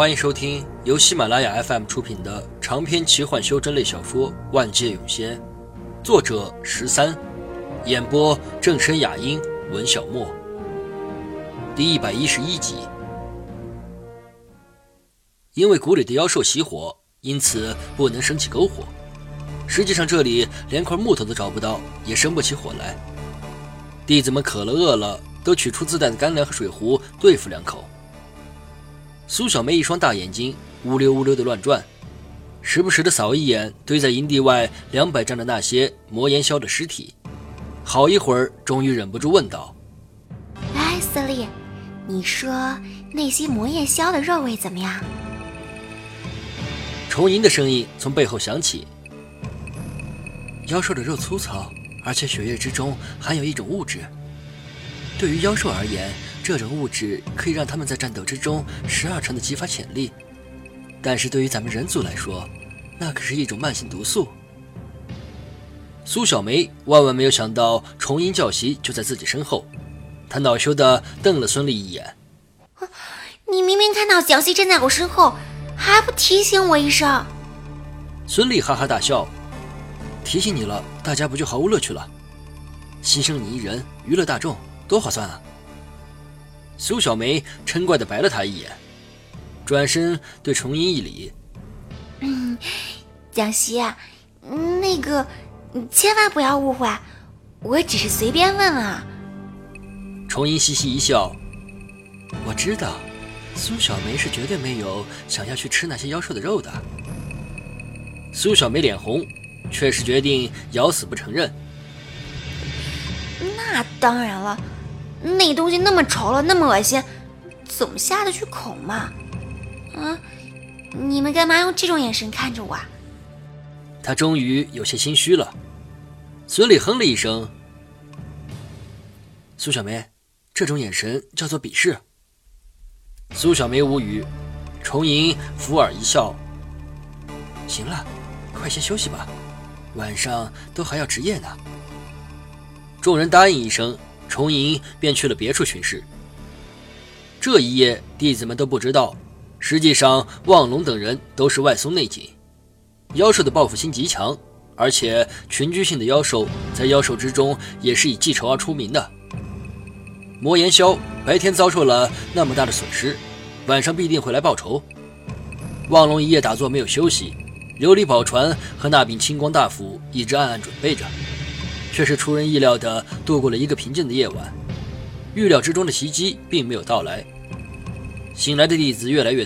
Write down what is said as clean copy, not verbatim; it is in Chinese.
欢迎收听由喜马拉雅 FM 出品的长篇奇幻修真类小说《万界涌仙》，作者13，演播正身雅音，文小沫。第111集。因为谷里的妖兽熄火，因此不能生起篝火。实际上这里连块木头都找不到，也生不起火来。弟子们渴了饿了，都取出自带的干粮和水壶对付两口。苏小梅一双大眼睛乌溜乌溜地乱转，时不时地扫一眼堆在营地外200丈的那些魔岩鸮的尸体，好一会儿终于忍不住问道： 哎，斯利，你说那些魔岩鸮的肉味怎么样？ 重银的声音从背后响起：妖兽的肉粗糙，而且血液之中含有一种物质，对于妖兽而言，这种物质可以让他们在战斗之中12成的激发潜力，但是对于咱们人族来说，那可是一种慢性毒素。苏小梅万万没有想到重音教习就在自己身后，她恼羞地瞪了孙俪一眼： 你明明看到讲习站在我身后，还不提醒我一声？ 孙俪哈哈大笑：提醒你了，大家不就毫无乐趣了？牺牲你一人，娱乐大众，多划算啊！苏小梅嗔怪地白了他一眼，转身对重音一礼： 讲习啊，那个你千万不要误会，我只是随便问啊。 重音嘻嘻一笑：我知道，苏小梅是绝对没有想要去吃那些妖兽的肉的。苏小梅脸红，却是决定咬死不承认。 那当然了，那东西那么丑了，那么恶心，怎么下得去口嘛？你们干嘛用这种眼神看着我啊？ 他终于有些心虚了。孙俪哼了一声：苏小梅，这种眼神叫做鄙视。苏小梅无语，重银附耳一笑：行了，快些休息吧，晚上都还要值夜呢。众人答应一声，重银便去了别处巡视。这一夜弟子们都不知道，实际上望龙等人都是外松内紧。妖兽的报复心极强，而且群居性的妖兽在妖兽之中也是以记仇而出名的。魔岩鸮白天遭受了那么大的损失，晚上必定会来报仇。望龙一夜打坐没有休息，琉璃宝船和那柄青光大斧一直暗暗准备着，却是出人意料地度过了一个平静的夜晚。预料之中的袭击并没有到来，醒来的弟子越来越